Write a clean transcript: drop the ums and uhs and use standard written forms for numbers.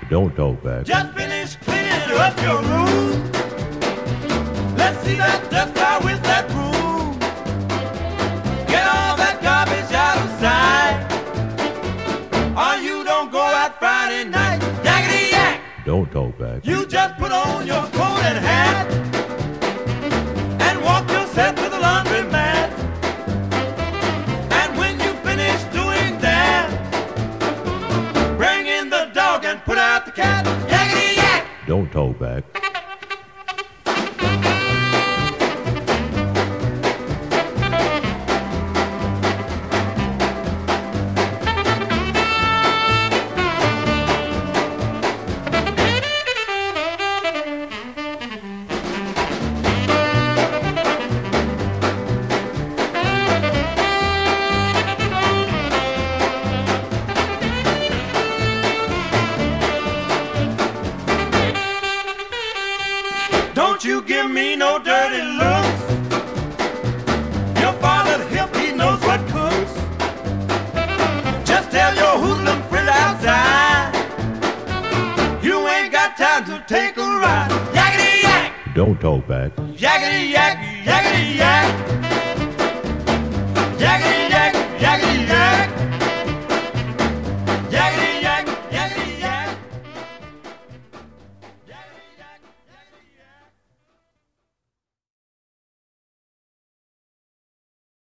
Don't talk back. Just finished cleaning up your room. Let's see that dust fly with that broom. Get all that garbage out of sight. Or you don't go out Friday night. Yakety yak. Don't talk back. You just put on your coat and hat and walk yourself to the laundromat. And when you finish doing that, bring in the dog and put out the cat. Yakety yak. Don't talk back. Don't you give me no dirty looks. Your father's hip, he knows what cooks. Just tell your hoodlum friend outside you ain't got time to take a ride. Yakety yak. Don't talk back. Yakety yak, yakety yak. Yakety